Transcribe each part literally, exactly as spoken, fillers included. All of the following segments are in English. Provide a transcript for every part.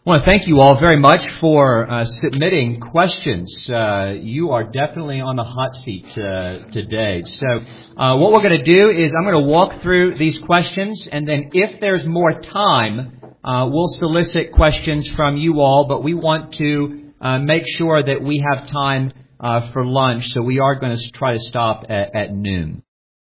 I want to thank you all very much for uh, submitting questions. Uh, you are definitely on the hot seat uh, today. So uh, what we're going to do is I'm going to walk through these questions, and then if there's more time, uh, we'll solicit questions from you all, but we want to uh, make sure that we have time uh, for lunch, so we are going to try to stop at, at noon.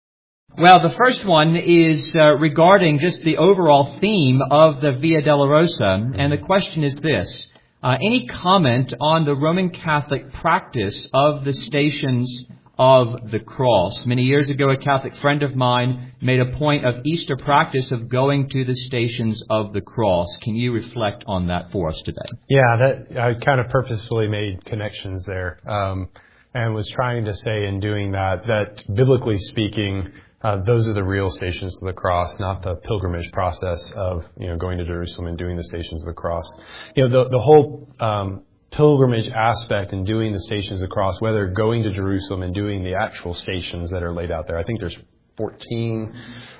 Well, the first one is uh, regarding just the overall theme of the Via Dolorosa, and the question is this. Uh, any comment on the Roman Catholic practice of the Stations of the Cross? Many years ago, a Catholic friend of mine made a point of Easter practice of going to the Stations of the Cross. Can you reflect on that for us today? Yeah, that I kind of purposefully made connections there, um, and was trying to say in doing that, that biblically speaking, Uh, those are the real Stations of the Cross, not the pilgrimage process of, you know, going to Jerusalem and doing the Stations of the Cross. You know, the, the whole um, pilgrimage aspect in doing the Stations of the Cross, whether going to Jerusalem and doing the actual stations that are laid out there, I think there's fourteen,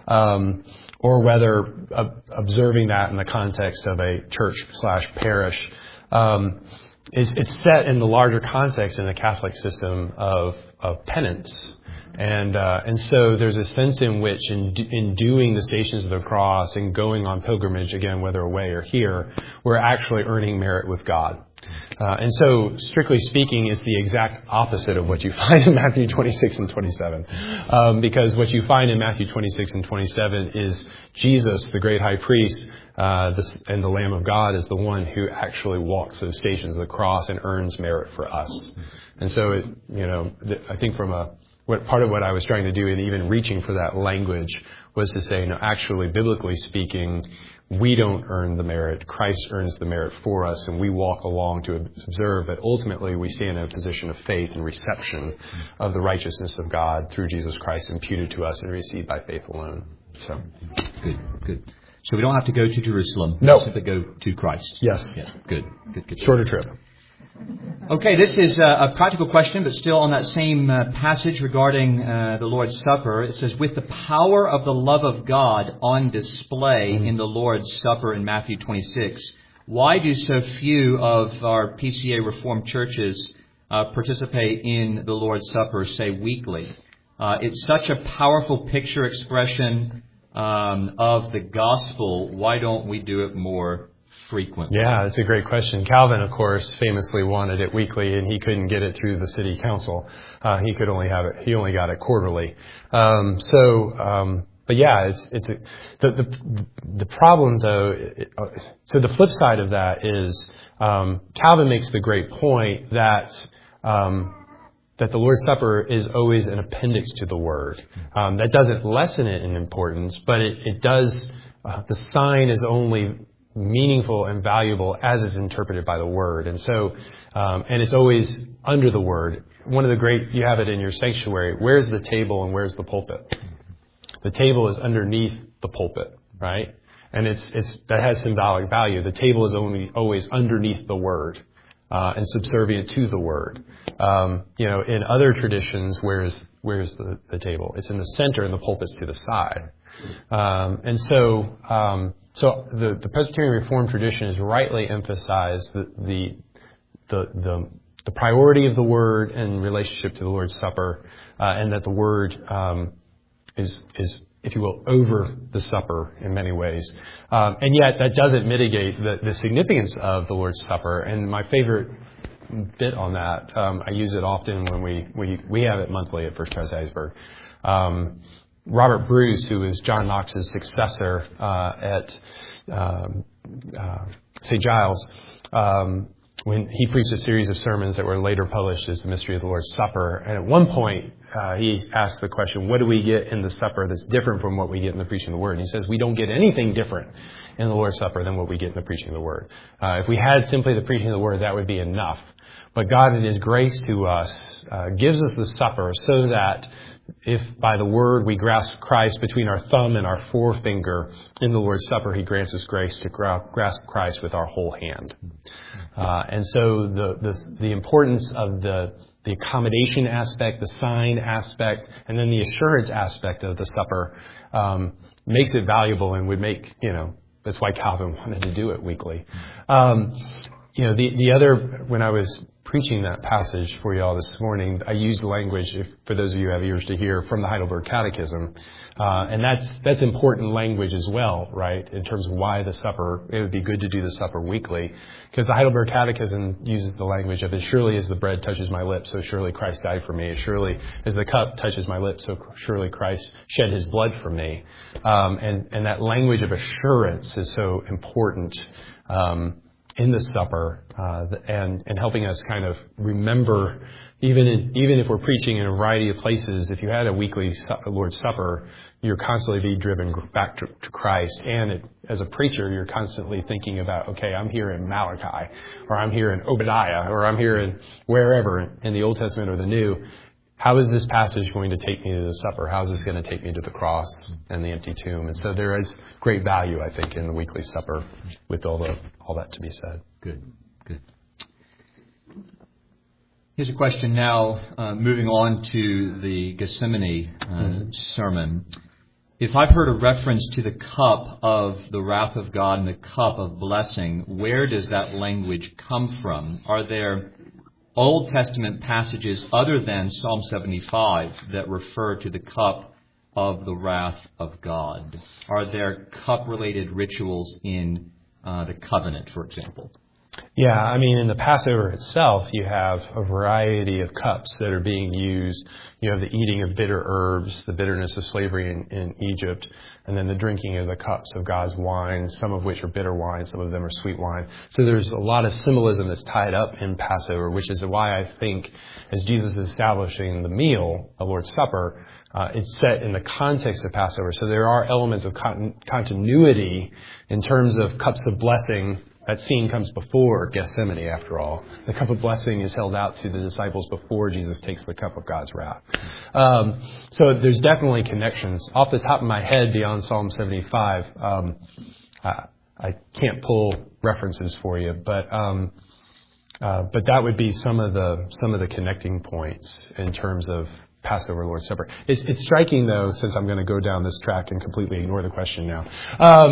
um, or whether uh, observing that in the context of a church slash parish, um, is it's set in the larger context in the Catholic system of, of penance. And uh, and so there's a sense in which in in doing the Stations of the Cross and going on pilgrimage, again, whether away or here, we're actually earning merit with God. Uh, and so, strictly speaking, it's the exact opposite of what you find in Matthew twenty-six and twenty-seven. Um, because what you find in Matthew twenty-six and twenty-seven is Jesus, the great high priest, uh, this, and the Lamb of God is the one who actually walks those Stations of the Cross and earns merit for us. And so, it, you know, th- I think from a What part of what I was trying to do in even reaching for that language was to say, no, actually, biblically speaking, we don't earn the merit. Christ earns the merit for us, and we walk along to observe that ultimately we stand in a position of faith and reception of the righteousness of God through Jesus Christ imputed to us and received by faith alone. So, good, good. So we don't have to go to Jerusalem. No. We simply go to Christ. Yes. Yes. Good, good, good. Shorter trip. Okay, this is a practical question, but still on that same uh, passage regarding uh, the Lord's Supper. It says, with the power of the love of God on display in the Lord's Supper in Matthew twenty-six, why do so few of our P C A Reformed churches uh, participate in the Lord's Supper, say, weekly? Uh, it's such a powerful picture expression um, of the gospel. Why don't we do it more frequently? Yeah, it's a great question. Calvin, of course, famously wanted it weekly, and he couldn't get it through the city council. Uh, he could only have it. He only got it quarterly. Um, so, um, but yeah, it's it's a, the the the problem though. It, so the flip side of that is um, Calvin makes the great point that. Um, that the Lord's Supper is always an appendix to the Word. Um, that doesn't lessen it in importance, but it, it does. Uh, the sign is only meaningful and valuable as it's interpreted by the Word. And so, um, and it's always under the Word. One of the great, you have it in your sanctuary. Where's the table and where's the pulpit? The table is underneath the pulpit, right? And it's, it's, that has symbolic value. The table is only always underneath the Word, uh, and subservient to the Word. Um, you know, in other traditions, where's, where's the, the table? It's in the center and the pulpit's to the side. Um, and so, um, So the, the Presbyterian Reformed tradition has rightly emphasized the, the the the the priority of the Word in relationship to the Lord's Supper, uh, and that the Word um, is is if you will over the supper in many ways, um, and yet that doesn't mitigate the, the significance of the Lord's Supper. And my favorite bit on that, um, I use it often when we we we have it monthly at First Pres Hattiesburg. Um, Robert Bruce, who is John Knox's successor uh, at um, uh, Saint Giles, um, when he preached a series of sermons that were later published as The Mystery of the Lord's Supper. And at one point, uh, he asked the question, what do we get in the supper that's different from what we get in the preaching of the Word? And he says, we don't get anything different in the Lord's Supper than what we get in the preaching of the Word. Uh, if we had simply the preaching of the Word, that would be enough. But God, in His grace to us, uh, gives us the supper so that if by the Word we grasp Christ between our thumb and our forefinger in the Lord's Supper, He grants us grace to grasp Christ with our whole hand. Uh, and so the, the the importance of the the accommodation aspect, the sign aspect, and then the assurance aspect of the supper um, makes it valuable and would make, you know, that's why Calvin wanted to do it weekly. Um, you know, the, the other, when I was preaching that passage for you all this morning, I used language, if, for those of you who have ears to hear, from the Heidelberg Catechism. Uh, and that's, that's important language as well, right? In terms of why the supper, it would be good to do the supper weekly. Because the Heidelberg Catechism uses the language of, as surely as the bread touches my lips, so surely Christ died for me. As surely as the cup touches my lips, so surely Christ shed his blood for me. Um, and, and that language of assurance is so important, um, in the supper, uh, and, and helping us kind of remember, even in, even if we're preaching in a variety of places, if you had a weekly su- Lord's Supper, you're constantly being driven back to, to Christ. And it, as a preacher, you're constantly thinking about, okay, I'm here in Malachi, or I'm here in Obadiah, or I'm here in wherever in the Old Testament or the New. How is this passage going to take me to the supper? How is this going to take me to the cross and the empty tomb? And so there is great value, I think, in the weekly supper with all the all that to be said. Good, good. Here's a question now, uh, moving on to the Gethsemane uh, mm-hmm. sermon. If I've heard a reference to the cup of the wrath of God and the cup of blessing, where does that language come from? Are there Old Testament passages other than Psalm seventy-five that refer to the cup of the wrath of God? Are there cup-related rituals in uh, the covenant, for example? Yeah, I mean, in the Passover itself, you have a variety of cups that are being used. You have the eating of bitter herbs, the bitterness of slavery in, in Egypt, and then the drinking of the cups of God's wine, some of which are bitter wine, some of them are sweet wine. So there's a lot of symbolism that's tied up in Passover, which is why I think as Jesus is establishing the meal, the Lord's Supper, uh, it's set in the context of Passover. So there are elements of con- continuity in terms of cups of blessing. That scene comes before Gethsemane, after all. The cup of blessing is held out to the disciples before Jesus takes the cup of God's wrath. Um, so there's definitely connections. Off the top of my head, beyond Psalm seventy-five, um, I, I can't pull references for you, but um, uh, but that would be some of the some of the connecting points in terms of Passover, Lord's Supper. It's, it's striking, though, since I'm going to go down this track and completely ignore the question now. Um,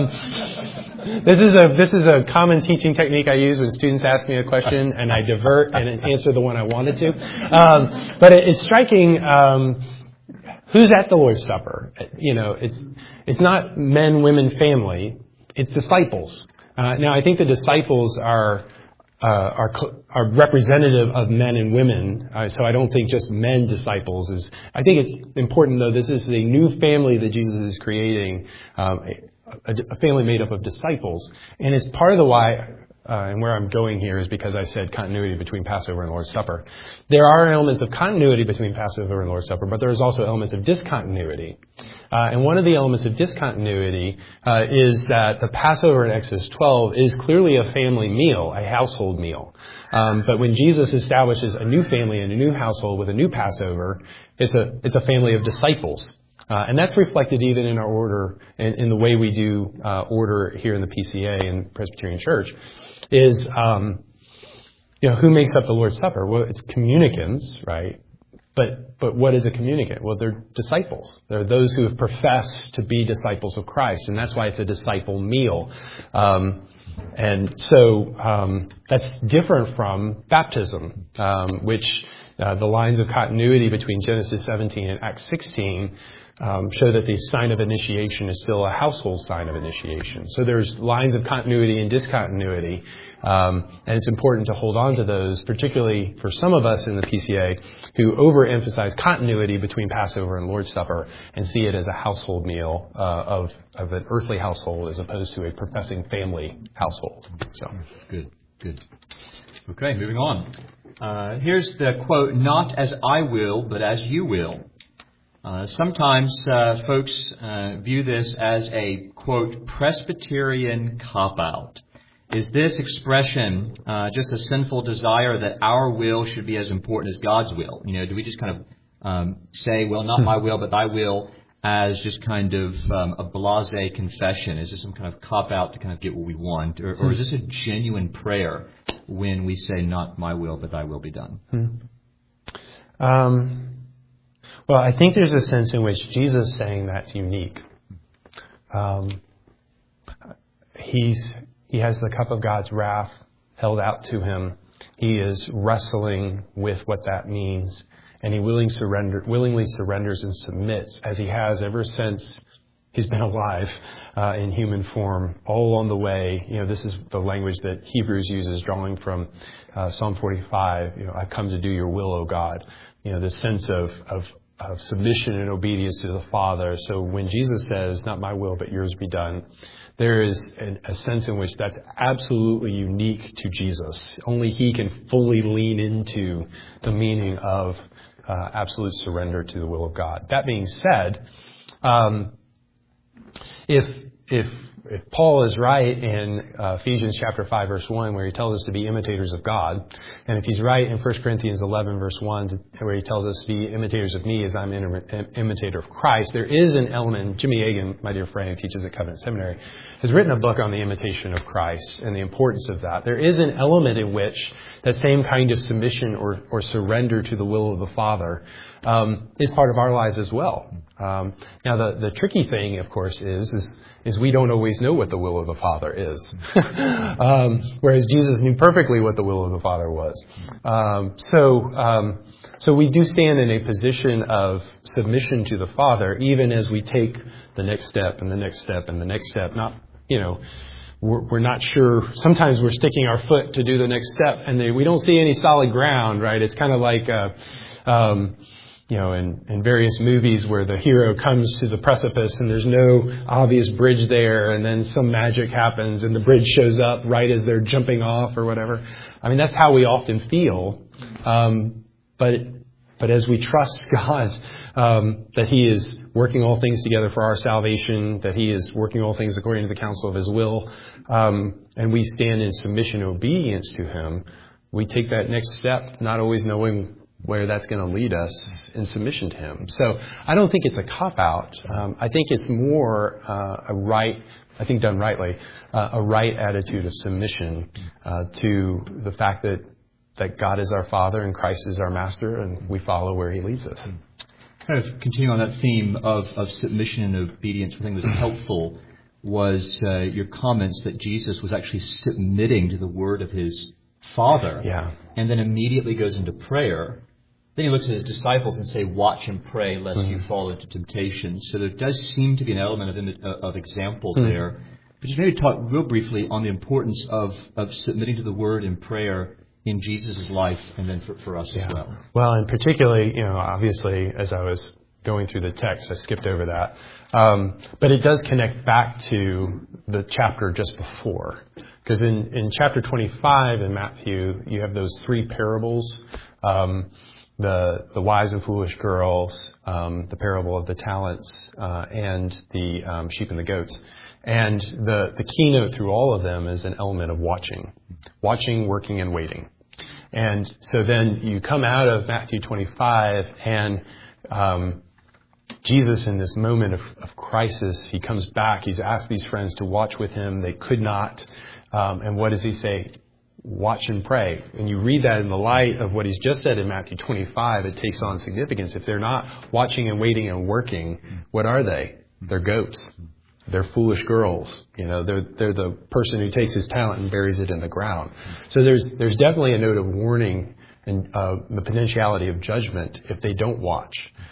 this is a this is a common teaching technique I use when students ask me a question and I divert and answer the one I wanted to. Um, but it, it's striking. Um, who's at the Lord's Supper? You know, it's it's not men, women, family. It's disciples. Uh, now, I think the disciples are. Uh, are, are representative of men and women. Uh, so I don't think just men disciples is, I think it's important though, this is a new family that Jesus is creating, um, a, a family made up of disciples. And it's part of the why, uh, and where I'm going here is because I said continuity between Passover and Lord's Supper. There are elements of continuity between Passover and Lord's Supper, but there's also elements of discontinuity. Uh, and one of the elements of discontinuity uh, is that the Passover in Exodus twelve is clearly a family meal, a household meal. Um, but when Jesus establishes a new family and a new household with a new Passover, it's a it's a family of disciples. Uh, and that's reflected even in our order, in, in the way we do uh, order here in the P C A and Presbyterian Church, is, um, you know, who makes up the Lord's Supper? Well, it's communicants, right? But but what is a communicant? Well, they're disciples. They're those who have professed to be disciples of Christ, and that's why it's a disciple meal. Um, and so um, that's different from baptism, um, which uh, the lines of continuity between Genesis seventeen and Acts sixteen um, show that the sign of initiation is still a household sign of initiation. So there's lines of continuity and discontinuity. Um, and it's important to hold on to those, particularly for some of us in the P C A who overemphasize continuity between Passover and Lord's Supper and see it as a household meal uh, of, of an earthly household as opposed to a professing family household. So good, good. Okay, moving on. Uh, here's the quote, "Not as I will, but as you will." Uh, sometimes uh, folks uh, view this as a, quote, Presbyterian cop-out. Is this expression uh, just a sinful desire that our will should be as important as God's will? You know, do we just kind of um, say, well, not my will, but thy will, as just kind of um, a blasé confession? Is this some kind of cop-out to kind of get what we want? Or, or is this a genuine prayer when we say, not my will, but thy will be done? Hmm. Um, well, I think there's a sense in which Jesus saying that's unique. Um he's he has the cup of God's wrath held out to him. He is wrestling with what that means, and he willing surrender, willingly surrenders and submits, as he has ever since he's been alive uh, in human form, all along the way. You know, this is the language that Hebrews uses, drawing from uh, Psalm forty-five. You know, I've come to do your will, O God. You know, this sense of, of of submission and obedience to the Father. So when Jesus says, "Not my will, but yours be done," there is an, a sense in which that's absolutely unique to Jesus. Only he can fully lean into the meaning of uh, absolute surrender to the will of God. That being said, um, if if if Paul is right in uh, Ephesians chapter five, verse one, where he tells us to be imitators of God, and if he's right in First Corinthians eleven, verse one, to, where he tells us to be imitators of me as I'm an im- imitator of Christ, there is an element. Jimmy Agan, my dear friend who teaches at Covenant Seminary, has written a book on the imitation of Christ and the importance of that. There is an element in which that same kind of submission or, or surrender to the will of the Father um, is part of our lives as well. Um, now, the, the tricky thing, of course, is, is is we don't always know what the will of the Father is. um, whereas Jesus knew perfectly what the will of the Father was. Um, so, um, so we do stand in a position of submission to the Father, even as we take the next step and the next step and the next step. Not, you know, we're, we're not sure. Sometimes we're sticking our foot to do the next step, and they, we don't see any solid ground. Right? It's kind of like. Uh, um, You know, in, in various movies where the hero comes to the precipice and there's no obvious bridge there, and then some magic happens and the bridge shows up right as they're jumping off or whatever. I mean, that's how we often feel. Um, but but as we trust God, um, that He is working all things together for our salvation, that He is working all things according to the counsel of His will, um, and we stand in submission and obedience to Him, we take that next step, not always knowing where that's going to lead us in submission to Him. So I don't think it's a cop-out. Um, I think it's more uh, a right, I think done rightly, uh, a right attitude of submission uh, to the fact that, that God is our Father and Christ is our Master, and we follow where He leads us. Kind of continuing on that theme of, of submission and obedience, one thing that was helpful was uh, your comments that Jesus was actually submitting to the word of His Father, yeah. and then immediately goes into prayer. Then He looks at His disciples and say, "Watch and pray, lest mm-hmm. you fall into temptation." So there does seem to be an element of, of example mm-hmm. there. But just maybe talk real briefly on the importance of, of submitting to the Word in prayer in Jesus' life, and then for, for us yeah. as well. Well, and particularly, you know, obviously, as I was going through the text, I skipped over that. Um, but it does connect back to the chapter just before. Because in, in chapter twenty-five in Matthew, you have those three parables. Um, the the wise and foolish girls, um, the parable of the talents, uh, and the um, sheep and the goats. And the, the keynote through all of them is an element of watching. Watching, working, and waiting. And so then you come out of Matthew twenty-five, and um, Jesus, in this moment of, of crisis, He comes back. He's asked these friends to watch with Him. They could not. Um, and what does He say? Watch and pray. And you read that in the light of what He's just said in Matthew twenty-five, it takes on significance. If they're not watching and waiting and working, what are they? They're goats. They're foolish girls. You know, they're they're the person who takes his talent and buries it in the ground. So there's there's definitely a note of warning and uh, the potentiality of judgment if they don't watch.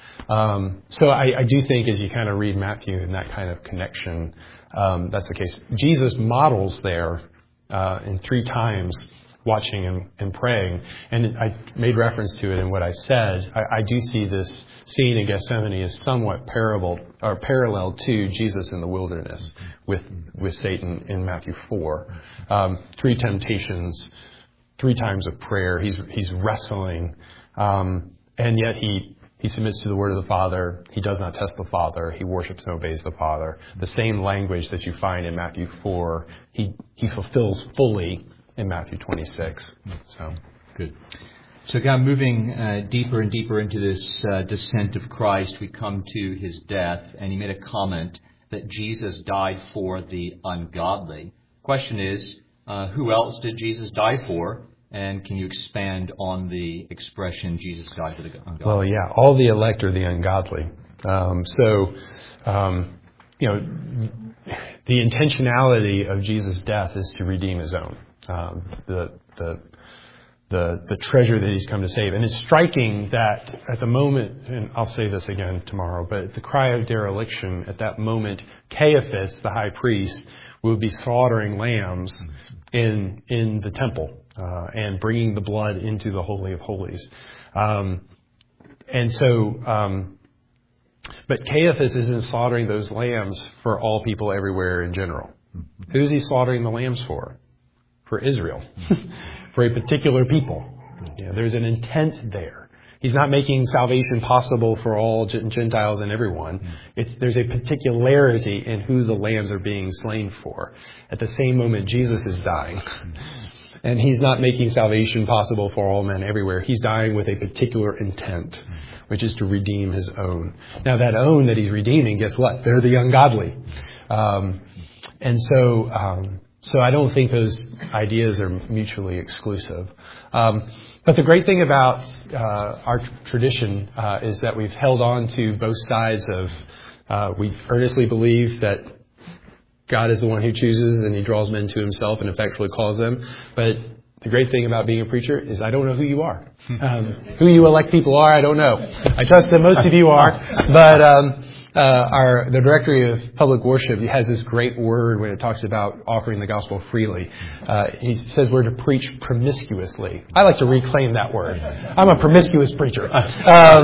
Um, so I, I do think as you kind of read Matthew in that kind of connection, um, that's the case. Jesus models there uh, in three times watching and, and praying. And I made reference to it in what I said. I, I do see this scene in Gethsemane as somewhat parable or parallel to Jesus in the wilderness with with Satan in Matthew four. Um, three temptations, three times of prayer. He's he's wrestling, um, and yet he. He submits to the word of the Father. He does not test the Father. He worships and obeys the Father. The same language that you find in Matthew four, he, he fulfills fully in Matthew twenty-six. So good. So, again, moving uh, deeper and deeper into this uh, descent of Christ, we come to His death, and He made a comment that Jesus died for the ungodly. Question is, uh, who else did Jesus die for? And can you expand on the expression Jesus died for the ungodly? Well, yeah, all the elect are the ungodly. Um, so, um, you know, the intentionality of Jesus' death is to redeem his own, um, the the the the treasure that he's come to save. And it's striking that at the moment, and I'll say this again tomorrow, but the cry of dereliction, at that moment, Caiaphas, the high priest, will be slaughtering lambs in in the temple uh, and bringing the blood into the Holy of Holies. Um, and so, um, but Caiaphas isn't slaughtering those lambs for all people everywhere in general. Who's he slaughtering the lambs for? For Israel, for a particular people. You know, there's an intent there. He's not making salvation possible for all Gentiles and everyone. It's, there's a particularity in who the lambs are being slain for. At the same moment, Jesus is dying. And he's not making salvation possible for all men everywhere. He's dying with a particular intent, which is to redeem his own. Now, that own that he's redeeming, guess what? They're the ungodly. Um, and so... Um, So I don't think those ideas are mutually exclusive. Um, but the great thing about uh, our tradition uh, is that we've held on to both sides of, uh, we earnestly believe that God is the one who chooses and he draws men to himself and effectually calls them. But the great thing about being a preacher is I don't know who you are. Um, who you elect people are, I don't know. I trust that most of you are. But... Um, Uh, our, the Directory of Public Worship has this great word when it talks about offering the gospel freely. Uh, he says we're to preach promiscuously. I like to reclaim that word. I'm a promiscuous preacher. Um,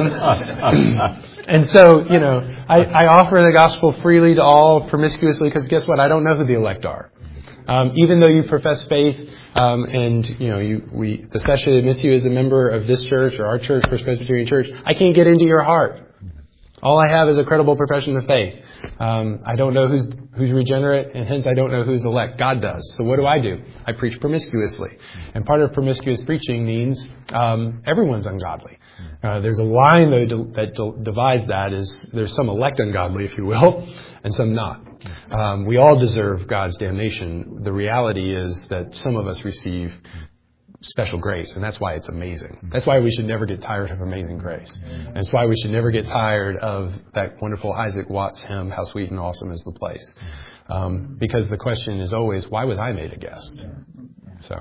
and so, you know, I, I offer the gospel freely to all promiscuously because guess what? I don't know who the elect are. Um, even though you profess faith, um, and, you know, you, we, the session admits you as a member of this church or our church, First Presbyterian Church, I can't get into your heart. All I have is a credible profession of faith. Um, I don't know who's who's regenerate, and hence I don't know who's elect. God does. So what do I do? I preach promiscuously. And part of promiscuous preaching means um, everyone's ungodly. Uh, there's a line, though, that divides that. Is there's some elect ungodly, if you will, and some not. Um, we all deserve God's damnation. The reality is that some of us receive special grace, and that's why it's amazing. That's why we should never get tired of amazing grace. And it's why we should never get tired of that wonderful Isaac Watts hymn, How Sweet and Awesome is the Place. Um, because the question is always, why was I made a guest? So,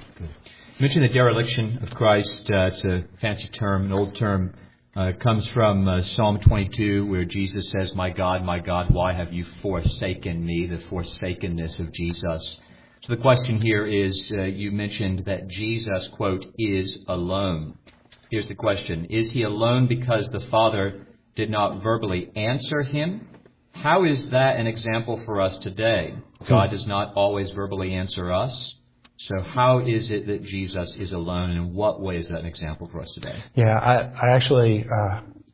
You mentioned the dereliction of Christ. Uh, it's a fancy term, an old term. Uh, it comes from uh, Psalm twenty-two, where Jesus says, My God, my God, why have you forsaken me? The forsakenness of Jesus. So the question here is, uh, you mentioned that Jesus, quote, is alone. Here's the question. Is he alone because the Father did not verbally answer him? How is that an example for us today? God does not always verbally answer us. So how is it that Jesus is alone, and in what way is that an example for us today? Yeah, I, I actually, uh,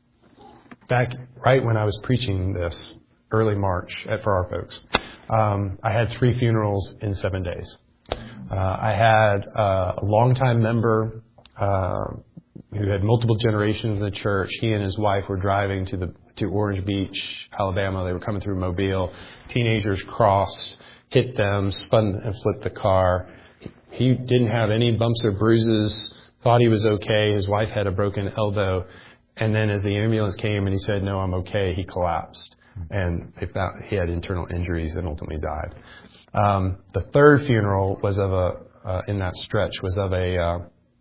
back right when I was preaching this, early March at, for our folks, Um, I had three funerals in seven days. Uh, I had uh, a longtime member uh, who had multiple generations in the church. He and his wife were driving to the to Orange Beach, Alabama. They were coming through Mobile. Teenagers crossed, hit them, spun and flipped the car. He didn't have any bumps or bruises. Thought he was okay. His wife had a broken elbow, and then as the ambulance came and he said, "No, I'm okay," he collapsed. And they found he had internal injuries and ultimately died. Um, the third funeral was of a, uh, in that stretch, was of a, uh,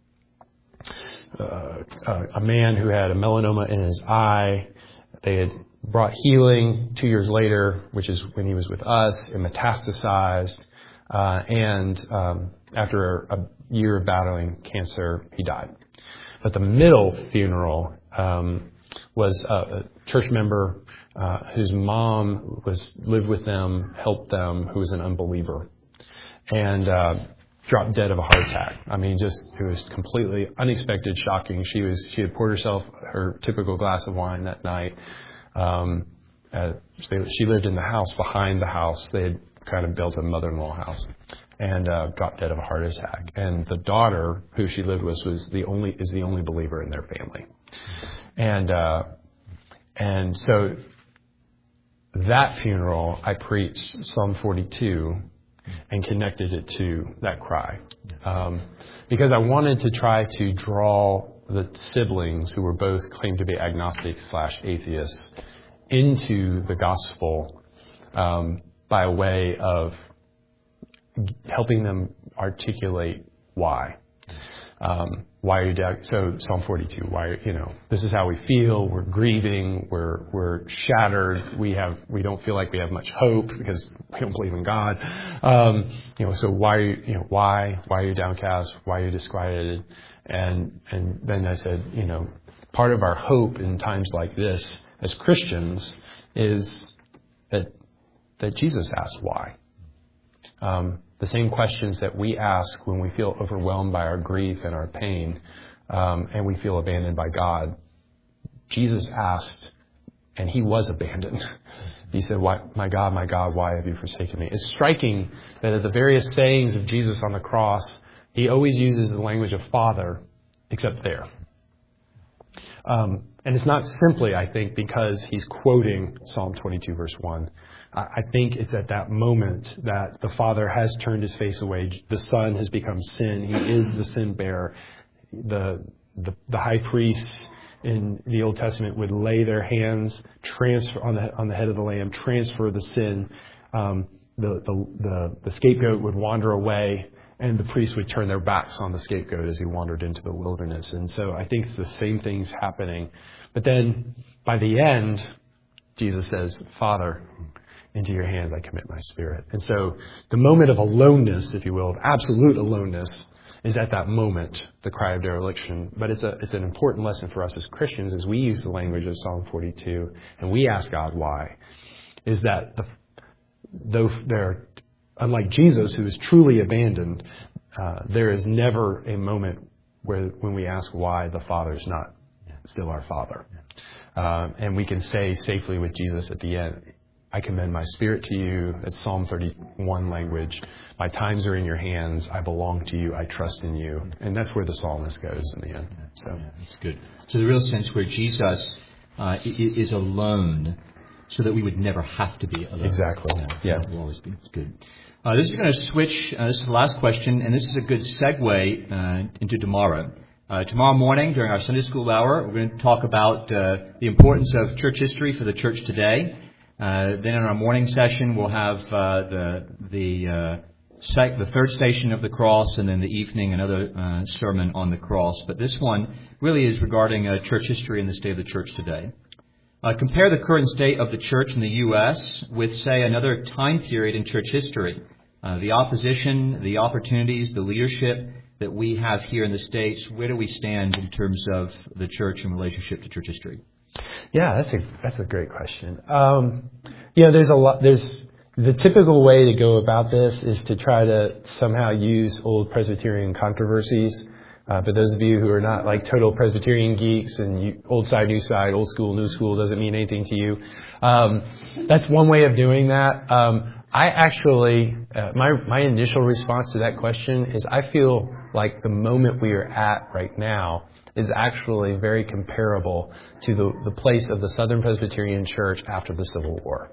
uh, a man who had a melanoma in his eye. They had brought healing two years later, which is when he was with us, and metastasized. Uh, and um, after a year of battling cancer, he died. But the middle funeral um, was a, a church member Uh, whose mom was lived with them, helped them, who was an unbeliever, and uh, dropped dead of a heart attack. I mean, just it was completely unexpected, shocking. She was she had poured herself her typical glass of wine that night. Um, uh, they, she lived in the house behind the house. They had kind of built a mother-in-law house, and uh, dropped dead of a heart attack. And the daughter who she lived with was the only is the only believer in their family, and uh, and so. That funeral, I preached Psalm forty-two and connected it to that cry. Um, because I wanted to try to draw the siblings who were both claimed to be agnostic slash atheists into the gospel um, by a way of helping them articulate why. Um, why are you down? So Psalm forty-two. Why? You know, this is how we feel. We're grieving. We're we're shattered. We have we don't feel like we have much hope because we don't believe in God. Um, you know, so why? You know, why? Why are you downcast? Why are you disquieted? And and then I said, you know, part of our hope in times like this as Christians is that that Jesus asked why. Um, the same questions that we ask when we feel overwhelmed by our grief and our pain, um, and we feel abandoned by God. Jesus asked, and he was abandoned. He said, "Why, my God, my God, why have you forsaken me?" It's striking that at the various sayings of Jesus on the cross, he always uses the language of Father, except there. Um, and it's not simply, I think, because he's quoting Psalm twenty-two, verse one. I think it's at that moment that the Father has turned his face away. The Son has become sin. He is the sin bearer. The, the, the high priests in the Old Testament would lay their hands transfer on the on the head of the lamb, transfer the sin. Um, the, the the the scapegoat would wander away, and the priests would turn their backs on the scapegoat as he wandered into the wilderness. And so I think it's the same things happening. But then by the end, Jesus says, "Father, into your hands I commit my spirit." And so the moment of aloneness, if you will, of absolute aloneness, is at that moment, the cry of dereliction. But it's a it's an important lesson for us as Christians as we use the language of Psalm forty-two and we ask God why, is that the, though they're, unlike Jesus, who is truly abandoned, uh, there is never a moment where when we ask why, the Father's not still our Father. Uh, and we can say safely with Jesus at the end, "I commend my spirit to you." That's Psalm thirty-one language. "My times are in your hands. I belong to you. I trust in you." And that's where the psalmist goes in the end. So yeah, that's good. So the real sense where Jesus uh, is alone so that we would never have to be alone. Exactly. Yeah. yeah. We'll always be. It's good. Uh, this is going to switch. Uh, this is the last question, and this is a good segue uh, into tomorrow. Uh, tomorrow morning during our Sunday school hour, we're going to talk about uh, the importance of church history for the church today. Uh, then in our morning session, we'll have uh, the the uh, sec- the third station of the cross, and then the evening another uh, sermon on the cross. But this one really is regarding uh, church history and the state of the church today. Uh, compare the current state of the church in the U S with, say, another time period in church history. Uh, the opposition, the opportunities, the leadership that we have here in the States. Where do we stand in terms of the church in relationship to church history? Yeah, that's a that's a great question. Um, you know, there's a lot. There's the typical way to go about this is to try to somehow use old Presbyterian controversies. Uh, for those of you who are not like total Presbyterian geeks and you, old side, new side, old school, new school doesn't mean anything to you. Um, that's one way of doing that. Um, I actually, uh, my my initial response to that question is I feel like the moment we are at right now is actually very comparable to the, the place of the Southern Presbyterian Church after the Civil War,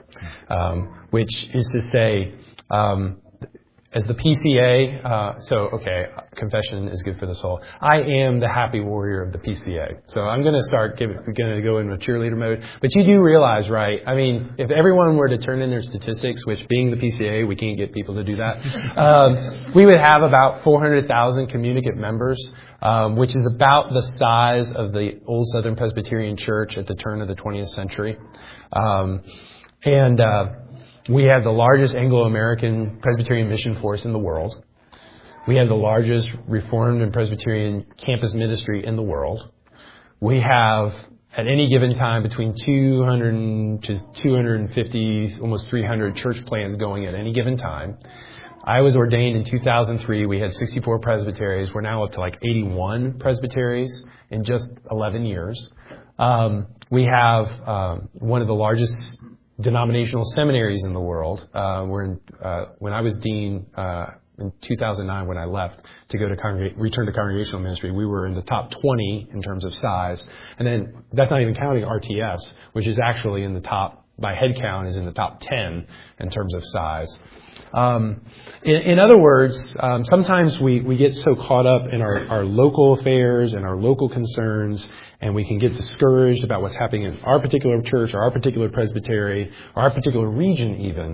um, which is to say, um, as the P C A, uh, so, okay, confession is good for the soul. I am the happy warrior of the P C A. So I'm going to start giving, going to go into cheerleader mode. But you do realize, right, I mean, if everyone were to turn in their statistics, which being the P C A, we can't get people to do that, um, we would have about four hundred thousand communicant members, um, which is about the size of the old Southern Presbyterian Church at the turn of the twentieth century. Um, and, uh, we have the largest Anglo-American Presbyterian mission force in the world. We have the largest Reformed and Presbyterian campus ministry in the world. We have, at any given time, between two hundred to two hundred fifty, almost three hundred church plans going at any given time. I was ordained in two thousand three. We had sixty-four presbyteries. We're now up to like eighty-one presbyteries in just eleven years. Um, we have um, one of the largest denominational seminaries in the world. Uh, we're in, uh, when I was dean uh, in two thousand nine, when I left to go to congreg- return to congregational ministry, we were in the top twenty in terms of size. And then that's not even counting R T S, which is actually in the top, by head count, is in the top ten in terms of size. Um, in, in other words, um, sometimes we, we get so caught up in our, our local affairs and our local concerns, and we can get discouraged about what's happening in our particular church or our particular presbytery or our particular region even,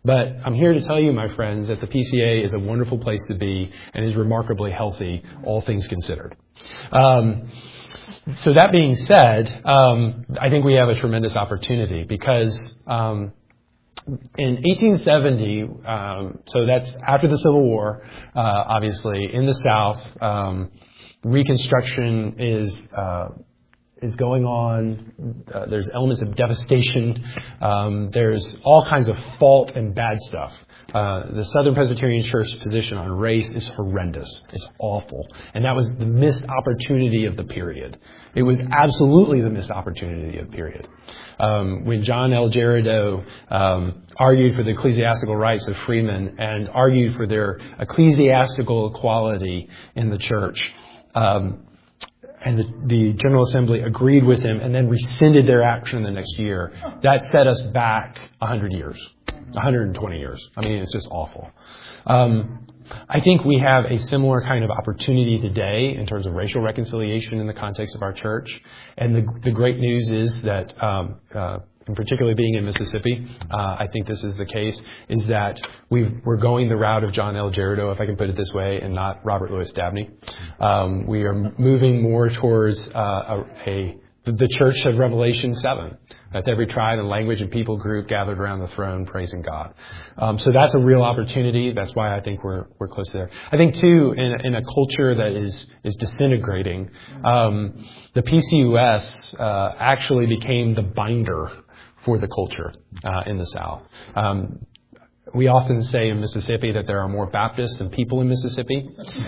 But I'm here to tell you, my friends, that the P C A is a wonderful place to be and is remarkably healthy, all things considered. Um, so that being said, um, I think we have a tremendous opportunity because um, in eighteen seventy, um, so that's after the Civil War, uh, obviously, in the South, um, Reconstruction is uh, is going on. Uh, there's elements of devastation. Um, there's all kinds of fault and bad stuff. Uh, the Southern Presbyterian Church position on race is horrendous. It's awful. And that was the missed opportunity of the period. It was absolutely the missed opportunity of the period. Um, when John L. Jericho um, argued for the ecclesiastical rights of freemen and argued for their ecclesiastical equality in the church, um, and the, the General Assembly agreed with him and then rescinded their action the next year, that set us back one hundred years, one hundred twenty years. I mean, it's just awful. Um, I think we have a similar kind of opportunity today in terms of racial reconciliation in the context of our church. And the, the great news is that, um, uh, and particularly being in Mississippi, uh, I think this is the case, is that we've, we're going the route of John L. Jericho, if I can put it this way, and not Robert Louis Dabney. Um, we are moving more towards uh, a, a the Church of Revelation seven, with every tribe and language and people group gathered around the throne praising God. Um, so that's a real opportunity. That's why I think we're we're close there. I think too, in, in a culture that is is disintegrating, um, the P C U S uh, actually became the binder for the culture uh, in the South. Um, we often say in Mississippi that there are more Baptists than people in Mississippi.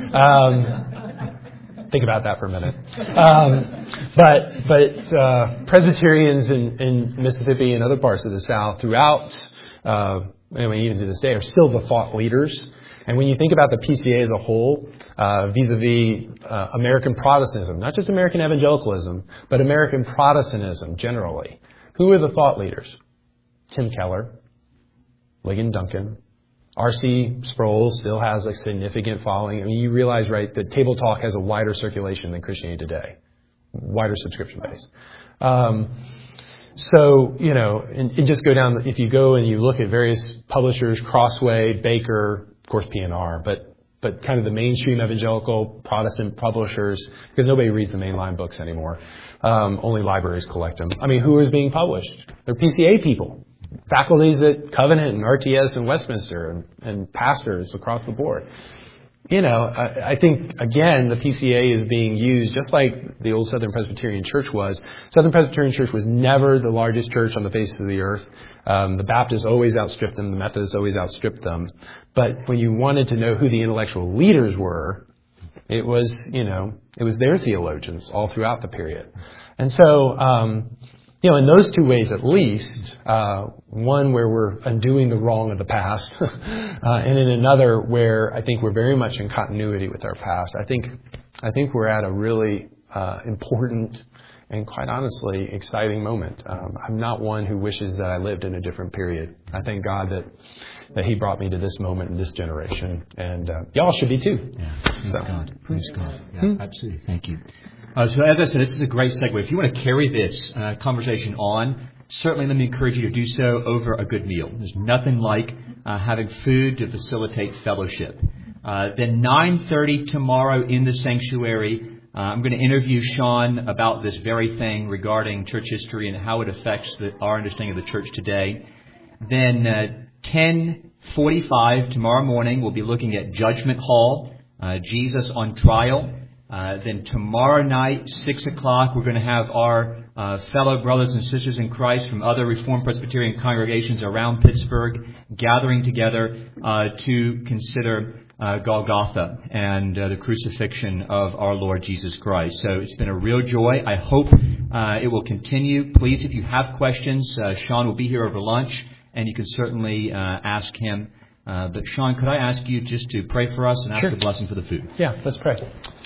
Um, think about that for a minute. Um, but but uh, Presbyterians in, in Mississippi and other parts of the South throughout, uh, I mean, even to this day, are still the thought leaders. And when you think about the P C A as a whole, uh, vis-a-vis uh, American Protestantism, not just American evangelicalism, but American Protestantism generally, who are the thought leaders? Tim Keller, Ligon Duncan, R C Sproul still has a significant following. I mean, you realize, right, that Table Talk has a wider circulation than Christianity Today, wider subscription base. Um, so, you know, and, and just go down, if you go and you look at various publishers, Crossway, Baker, of course, P N R, but but kind of the mainstream evangelical Protestant publishers, because nobody reads the mainline books anymore. Um, only libraries collect them. I mean, who is being published? They're P C A people, faculties at Covenant and R T S and Westminster, and, and pastors across the board. You know, I, I think, again, the P C A is being used just like the old Southern Presbyterian Church was. Southern Presbyterian Church was never the largest church on the face of the earth. Um, the Baptists always outstripped them. The Methodists always outstripped them. But when you wanted to know who the intellectual leaders were, it was, you know, it was their theologians all throughout the period. And so, um, you know, in those two ways at least, uh, one where we're undoing the wrong of the past, uh, and in another where I think we're very much in continuity with our past. I think, I think we're at a really uh, important and, quite honestly, exciting moment. Um, I'm not one who wishes that I lived in a different period. I thank God that that He brought me to this moment in this generation, and uh, y'all should be too. Yeah, praise so. God. Praise God. Yeah, hmm. Absolutely. Thank you. Uh, so as I said, this is a great segue. If you want to carry this uh, conversation on, certainly let me encourage you to do so over a good meal. There's nothing like uh, having food to facilitate fellowship. Uh, then nine thirty tomorrow in the sanctuary, uh, I'm going to interview Sean about this very thing regarding church history and how it affects the, our understanding of the church today. Then uh, ten forty-five tomorrow morning, we'll be looking at Judgment Hall, uh, Jesus on Trial. Uh, then tomorrow night, six o'clock, we're going to have our uh, fellow brothers and sisters in Christ from other Reformed Presbyterian congregations around Pittsburgh gathering together uh, to consider uh, Golgotha and uh, the crucifixion of our Lord Jesus Christ. So it's been a real joy. I hope uh, it will continue. Please, if you have questions, uh, Sean will be here over lunch, and you can certainly uh, ask him. Uh, but Sean, could I ask you just to pray for us and ask Sure. a blessing for the food? Yeah, let's pray.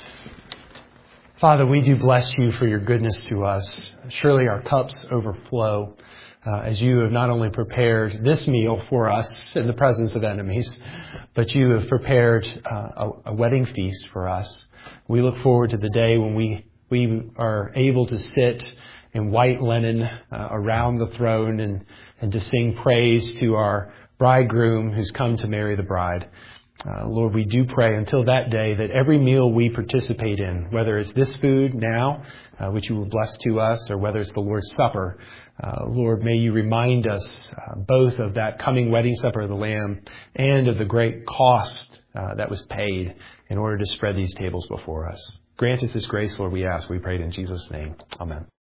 Father, we do bless you for your goodness to us. Surely our cups overflow uh, as you have not only prepared this meal for us in the presence of enemies, but you have prepared uh, a, a wedding feast for us. We look forward to the day when we, we are able to sit in white linen uh, around the throne and, and to sing praise to our bridegroom who's come to marry the bride. Uh, Lord, we do pray until that day that every meal we participate in, whether it's this food now, uh, which you will bless to us, or whether it's the Lord's Supper, uh, Lord, may you remind us uh, both of that coming wedding supper of the Lamb and of the great cost uh, that was paid in order to spread these tables before us. Grant us this grace, Lord, we ask. We pray it in Jesus' name. Amen.